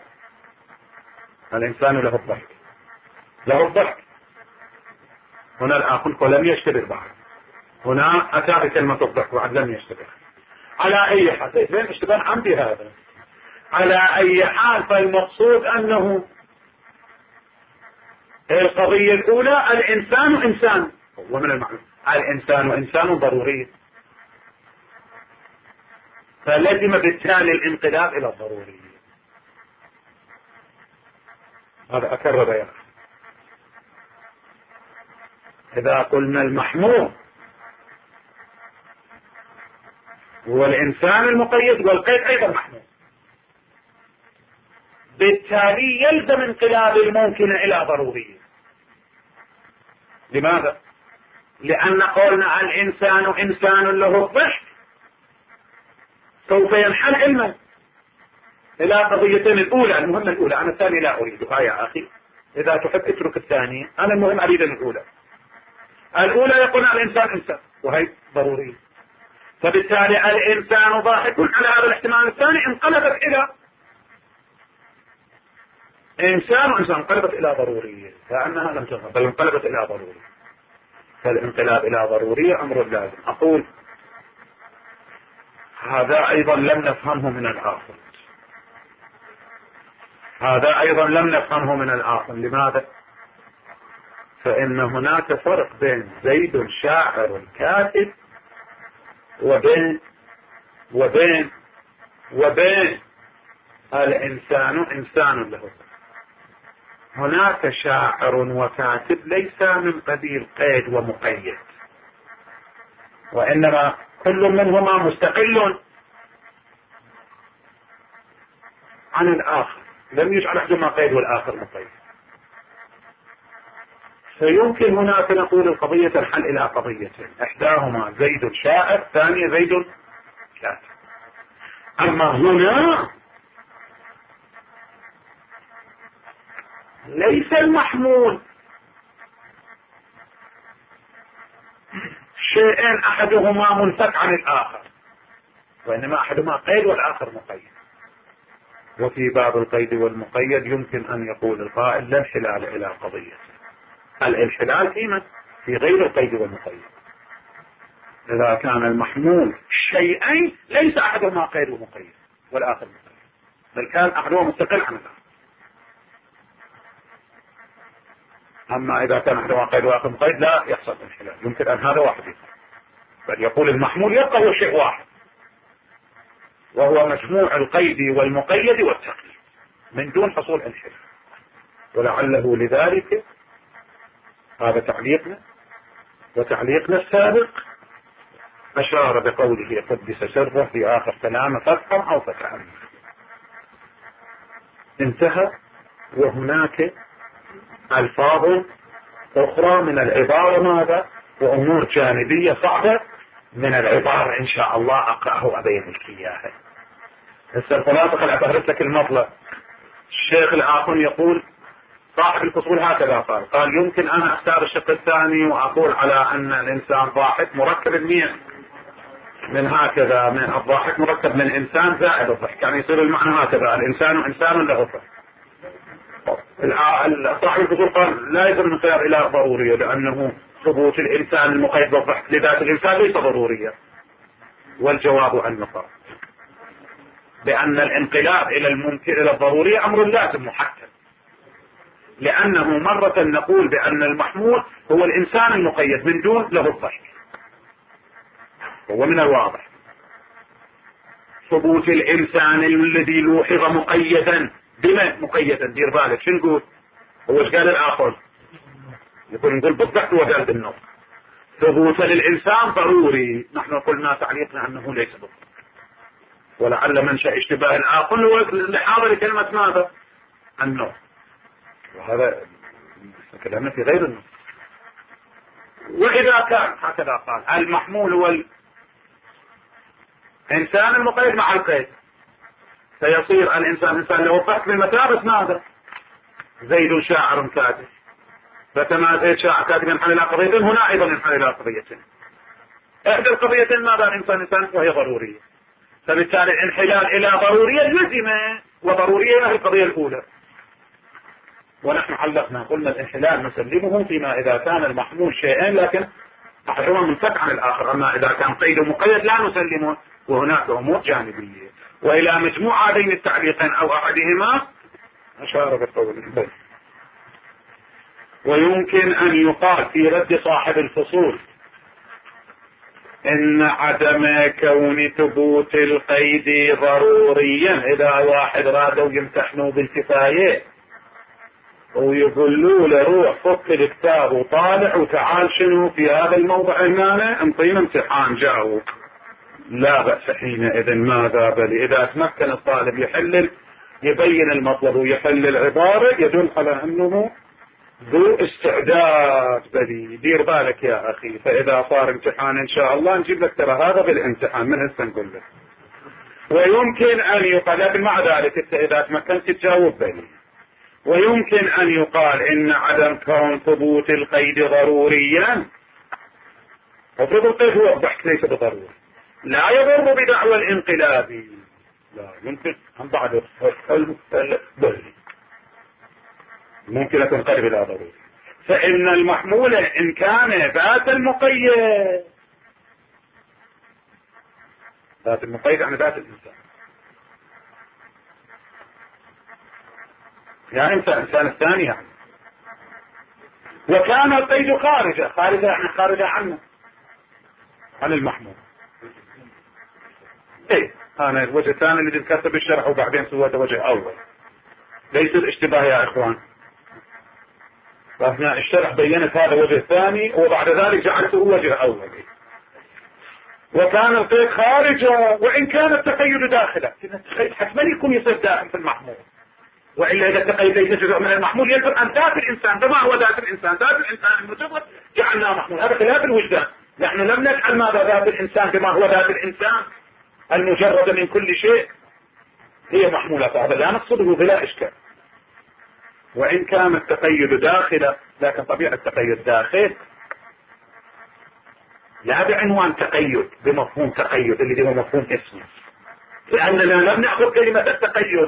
A: الإنسان له الضحك، له الضحك. هنا الآخر ولم يشتبه بعد، هنا أتى بكلمة الضحك وعد لم يشتبه. على أي حال لين اشتباه عندي هذا. على أي حال فالمقصود أنه القضية الأولى الإنسان إنسان، ومن المعنى الإنسان إنسان ضروري، فلزم بالتالي الانقلاب إلى الضروري. هذا أكرر يا أخي. إذا قلنا المحمول هو الإنسان المقيد والقيد أيضا محمول، بالتالي يلزم انقلاب الممكن إلى ضروري. لماذا؟ لأن قولنا الإنسان إنسان له الضحك سوف ينحل علما إلى قضيتين. الأولى المهمة الأولى، أنا الثانية لا أريدها يا أخي، إذا تحب اترك الثانية، أنا المهم أريد الأولى. الأولى يقول الإنسان إنسان وهي ضروري، فبالتالي الإنسان ضاحك على هذا الاحتمال الثاني انقلبت إلى إنسان وإنسان، انقلبت إلى ضرورية، لأنها لم تنقلب بل انقلبت إلى ضرورية. فالانقلاب إلى ضرورية أمر لازم. أقول هذا أيضا لم نفهمه من الآخر، هذا أيضا لم نفهمه من الآخر. لماذا؟ فإن هناك فرق بين زيد شاعر كاتب وبين الإنسان إنسان له. هناك شاعر وكاتب ليس من قبيل قيد ومقيد، وإنما كل منهما مستقل عن الآخر، لم يجعل أحدهما قيد والآخر مقيد. فيمكن هناك نقول القضية تنحل إلى قضيتين، إحداهما زيد شاعر، الثانية زيد كاتب. أما هنا ليس المحمول شيئين أحدهما منفك عن الآخر، وإنما أحدهما قيد والآخر مقيد. وفي باب القيد والمقيد يمكن أن يقول القائل لا انحلال إلى قضية. الانحلال في غير القيد والمقيد إذا كان المحمول شيئين ليس أحدهما قيد ومقيد والآخر مقيد، بل كان أحدهما مستقل عن الآخر. أما إذا كان أحدهما قيد والآخر مقيد لا يحصل انحلال، يمكن أن هذا واحد يفعل. بل يقول المحمول يبقى هو شيء واحد، وهو مجموع القيد والمقيد والتقييد من دون حصول انحراف. ولعله لذلك هذا تعليقنا، وتعليقنا السابق أشار بقوله قدس سره في آخر كلامه فتحا أو فتحا. انتهى. وهناك ألفاظ أخرى من العبارة ماذا، وأمور جانبية صعبة من العبارة إن شاء الله أقرأه وأبين لك إياها. هسه الخلاصة خل أبهرت لك المطلب. الشيخ الآخر يقول صاحب الفصول هكذا قال يمكن أنا أختار الشق الثاني وأقول على أن الإنسان ضاحك مركب المية من هكذا، من الضاحك مركب من إنسان زائد الضحك، يعني يصير المعنى هكذا الإنسان إنسان له الضحك. صاحب الفصول قال لا يصير من خيار إلى ضرورية، لأنه ثبوت الإنسان المقيد بالضحك لذات الإنسان ليس ضرورية. والجواب النقاط بأن الانقلاب إلى الممكن إلى الضرورية أمر لازم محتم، لأنه مرة نقول بأن المحمول هو الإنسان المقيد من دون له الضحك، هو من الواضح ثبوت الإنسان الذي لوحظ مقيدا بما مقيدا. دير بالك شو نقول، هو ايش قال الآخر، نقول بالضحك وقال بالنص ثبوت للإنسان ضروري. نحن قلنا تعليقنا أنه ليس بالضحك، ولعل منشأ اشتباه الآخر هو لحاضر كلمة ماذا النص، وهذا كلامنا في غير النص. وإذا كان هكذا قال المحمول هو الإنسان المقيد مع القيد، سيصير الإنسان إنسان له ضحك بمثابة ماذا، زيد شاعر كاتب، فكما زيد شاعر كاتب ينحل إلى قضية، هنا أيضا ينحل إلى قضية. إحدى القضيتين ماذا الإنسان إنسان وهي ضرورية، فبالتالي الانحلال إلى ضرورية لزمة، وضرورية هي القضية الأولى. ونحن علقنا قلنا الانحلال نسلمه فيما إذا كان المحمول شيئين لكن أحدهما منفك عن الآخر، أما إذا كان قيد مقيد لا نسلمه، وهناك أمور جانبية. وإلى مجموع هذين التعليقين أو أحدهما أشار بالقول. ويمكن أن يقال في رد صاحب الفصول إن عدم كون ثبوت القيد ضروريا، إذا واحد رادوا يمتحنوا بالكفاية ويقولوا له روح فك الكتاب وطالع وتعال شنو في هذا الموضع هنا انطينا امتحان جاوب، لا بأس حينئذ ماذا، بل إذا تمكن الطالب يحلل يبين المطلب ويحل العبارة يدل على أنه ذو استعداد بدي. دير بالك يا أخي، فإذا صار امتحان إن شاء الله نجيب لك ترى هذا بالامتحان من هسه نقول لك. ويمكن أن يقال مع ذلك إذا تمكنت تجاوب بني. ويمكن أن يقال إن عدم كون ثبوت القيد ضروريا، افرض القيد هو الضحك ليس بضروري، لا يضر بدعوى الانقلاب، لا يمكن أن بعد ممكن أن تنقلب إلى ضروري. فإن المحمول إن كان ذات المقيد، ذات المقيد عن ذات الإنسان، يعني إنسان الثاني يعني، وكان القيد خارجة يعني خارجة عنه عن المحمول. ايه انا الوجه الثاني اللي ذكرته بالشرح وبعدين سويته وجه اول، ليس الاشتباه يا اخوان. فاثناء الشرح بينت هذا وجه ثاني وبعد ذلك جعلته وجه اول. وكان القيد خارجة وان كان التقيد داخله، التقيد حتما يكون يصير داخل في المحمول، والا اذا التقيد ليس جزء من المحمول يلزم ان ذات الانسان. فما هو ذات الانسان؟ ذات الانسان المجرد جعلناه محمول، هذا خلاف الوجدان. نحن لم نجعل ماذا ذات الانسان بما هو ذات الانسان المجرد من كل شيء هي محمولة، هذا لا نقصده بلا اشكال. وان كان التقيد داخله، لكن طبيعة التقيد داخل لا بعنوان تقيد بمفهوم تقيد اللي هو مفهوم اسمه، لاننا لم نأخذ كلمة التقيد،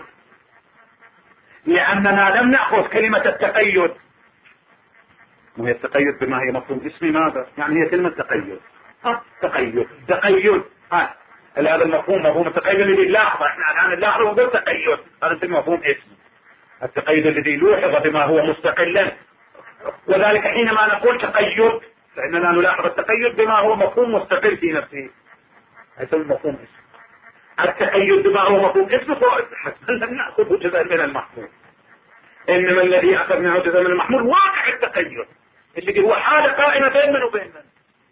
A: لأننا لم نأخذ كلمة التقيد. وهي التقيد بما هي مفهوم اسمي ماذا؟ يعني هي كلمة تقيد. تقيد هذا المفهوم مفهوم التقيد الذي لاحظه، احنا الآن نلاحظه وقلت تقيد، هذا مفهوم اسمي. التقيد الذي لوحظ بما هو مستقلا، وذلك حينما نقول تقيد فإننا نلاحظ التقيد بما هو مفهوم مستقل في نفسه، هذا مفهوم اسم. التقيد بما هو مفهوم اسم حتى لم نأخذه جزءا من المحمول، إنما الذي أخذناه جزءا من المحمول واقع التقيد اللي هو حالة قائمة بين من وبين من،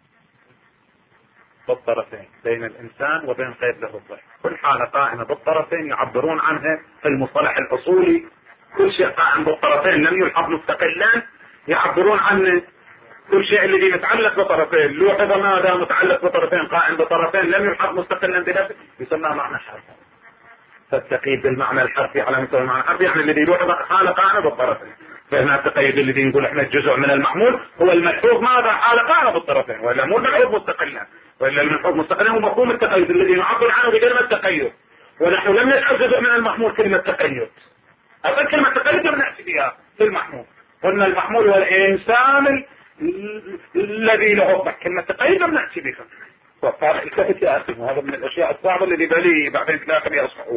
A: بالطرفين، بين الإنسان وبين غير له الضحك. كل حالة قائمة بالطرفين يعبرون عنها في المصطلح الأصولي، كل شيء قائم بالطرفين لم يلحظ مستقلا يعبرون عنه. كل شيء الذي متعلق بطرفين لوحظ ماذا متعلق بطرفين قائم بطرفين لم يلحظ مستقلا بنفسه يسمى معنى حرفي. فالتقييد بالمعنى الحرفي على مستوى المعنى الحرفي يعني الذي لوحظ حالة قائمة بالطرفين. فهنا التقييد الذي نقول احنا الجزء من المحمول هو الملحوظ ماذا حالة قائمة بالطرفين، وإلا مو الملحوظ مستقلا، وإلا الملحوظ مستقلا هو مفهوم التقييد الذي نعبر عنه بكلمة تقيد. ونحن لم نجعل جزء من المحمول كلمة تقيد، أبدا كلمة تقيد لم نأتي بها في المحمول. قلنا المحمول هو الإنسان الذي له الضحك، كلمة تقيد لم نأتي بها. وقال التفت يا أخي، وهذا من الأشياء الصعبة الذي بالي بعدين تلاقي بها صعود.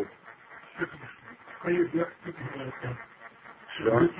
A: شلون؟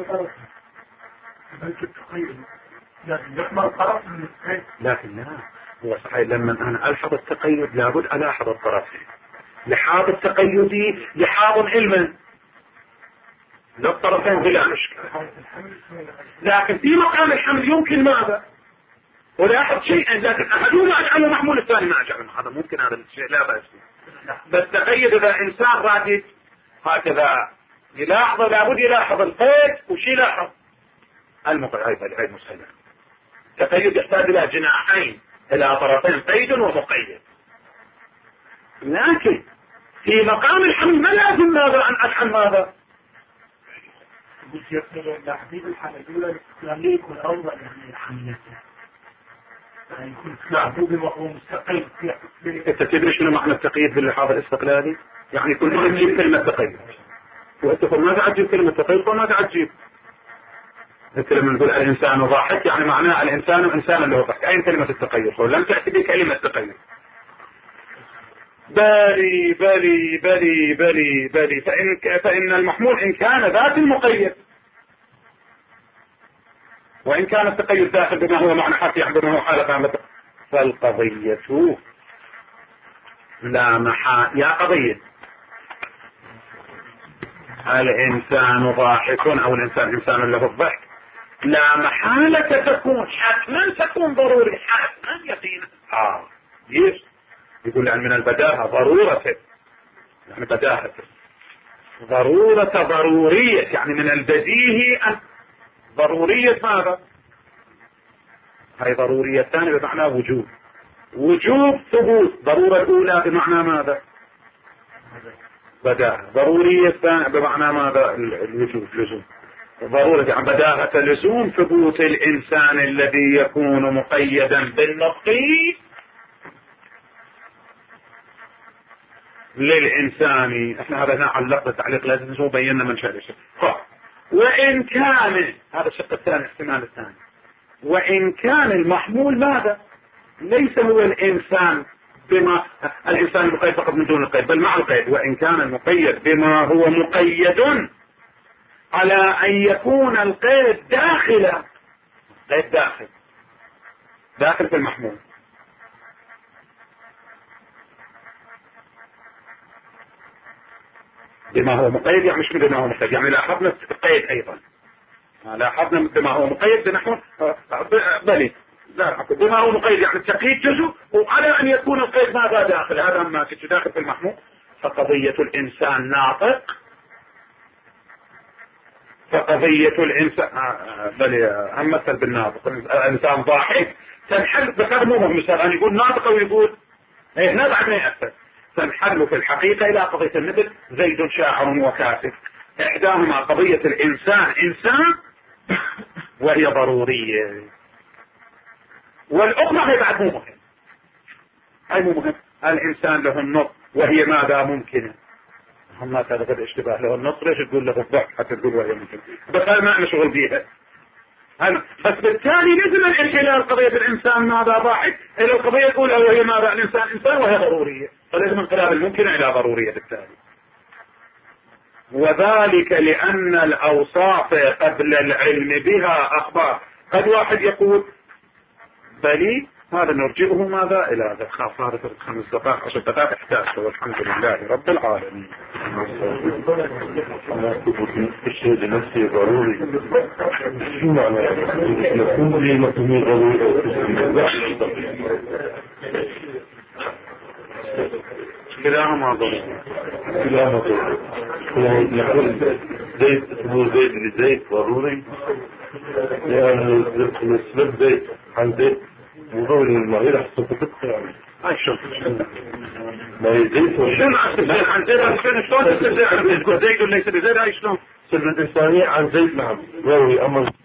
A: لكن لا، هو صحيح لما أنا ألحظ التقيد لابد ألاحظ الطرفين. لحاظ التقيدي لحاظ علما، لا الطرفين بلا إشكال. لكن في مقام الحمل يمكن ماذا؟ ولاحظ شيئا، لكن أحدهما أجعله محمول الثاني ما أجعله. هذا ممكن، هذا الشيء لا بأس فيه. بس تقيد إذا إنسان رادد هكذا يلاحظ لابد يلاحظ القيد وش يلاحظ المقيد. هذه مسألة تقيد يحتاج إلى جناحين، إلى طرفين قيد ومقيد. لكن في مقام الحمل ما لازم ماذا أن أفعل ماذا؟
B: تحديد الحالة الأولى الاستقلالية يكون أفضل من الحملية، يعني يكون معبود وهو مستقل.
A: أنت تدري شنو معنى التقييد باللحاظ الاستقلالي؟ يعني كل ما تجيب كلمة تقييد، وأنت تقول ماذا تجيب كلمة تقييد وماذا تجيب؟ أنت لما نقول الإنسان ضاحك يعني معناه الإنسان إنسان له ضحك. أين كلمة التقييد؟ لم تأتي بكلمة تقييد. بلي بلي بلي بلي بلي فإن المحمول إن كان ذات المقيد، وإن كان التقيد داخل بما هو معنى حرفي يعني بما هو حالة كاملة، فالقضية لا محا يا قضية الإنسان ضاحك أو الإنسان إنسان له الضحك لا محالة تكون، حتما تكون ضروري، حتما يقينا. يقول يعني من البداهة ضرورة، يعني بداهة ضرورة ضرورية، يعني من البديهي أن ضرورية ماذا؟ هاي ضرورية الثانية بمعنى وجوب، وجوب ثبوت. ضرورة الأولى بمعنى ماذا؟ بداهة. ضرورية الثانية بمعنى ماذا؟ الوجوب، لزوم. ضرورة يعني بداهة لزوم ثبوت الإنسان الذي يكون مقيدا بالنطق للإنسان. احنا هذا علقنا تعليق لازم نشوف بينا من شأن الشيء. وإن كان هذا الشق الثاني، احتمال الثاني، وإن كان المحمول ماذا؟ ليس هو الإنسان بما الإنسان المقيد فقط من دون القيد، بل مع القيد. وإن كان المقيد بما هو مقيد على أن يكون القيد داخلا، قيد داخل في المحمول. بما هو مقيد يعني مش بما هو مقيد، يعني لاحظنا القيد أيضا، لاحظنا بما هو مقيد بنحو بلي لا بما هو مقيد يعني التقييد جزء، وعلى أن يكون القيد ماذا داخل، هذا ما كنت داخل في المحمول. فقضية الإنسان ناطق، فقضية الإنسان بلي أمثل بالناطق الإنسان ضاحك تنحل بكذا مو مثال أن يقول ناطق ويقول هنا بعد ما يأثر. تنحل في الحقيقة إلى قضية المثل زيد شاعر وكاتب. إحداهما قضية الإنسان إنسان وهي ضرورية، والأخرى هي بعد مو مهم. هاي مو مهم. الإنسان له النطق وهي ماذا ممكنة. هم ما تلقى الاشتباه له النطق، ليش تقول له الضحك حتى تقول وهي ممكنة؟ بس هذا ما نشغل بيها. بس بالتالي لازم الانحلال قضية الإنسان ماذا ضاحك إلى القضية الأولى وهي ماذا الإنسان إنسان وهي ضرورية، فلازم انقلاب الممكنة إلى ضرورية بالتالي. وذلك لأن الأوصاف قبل العلم بها أخبار. قد واحد يقول بلي هذا نرجئه ماذا إلى هذا فارق 5 دقائق 10 دقائق 11 والحمد لله رب العالمين.
C: الشهد نفسي ضروري شو معنى نكون لي مفهومي ضروري
A: كلاهما ضروري
C: نقول زيت اسمه زيت لزيت ضروري لأن السلب زيت عن زيت موضوع المعيرة حسب تبقى يعني
A: هاي شوف
C: ما هي زيت
A: شنو عن زيت شلون تصير زيت عن زيت زيت وليس بزيت هاي شلون
C: سلب الإنسانية عن زيت نعم ضروري أما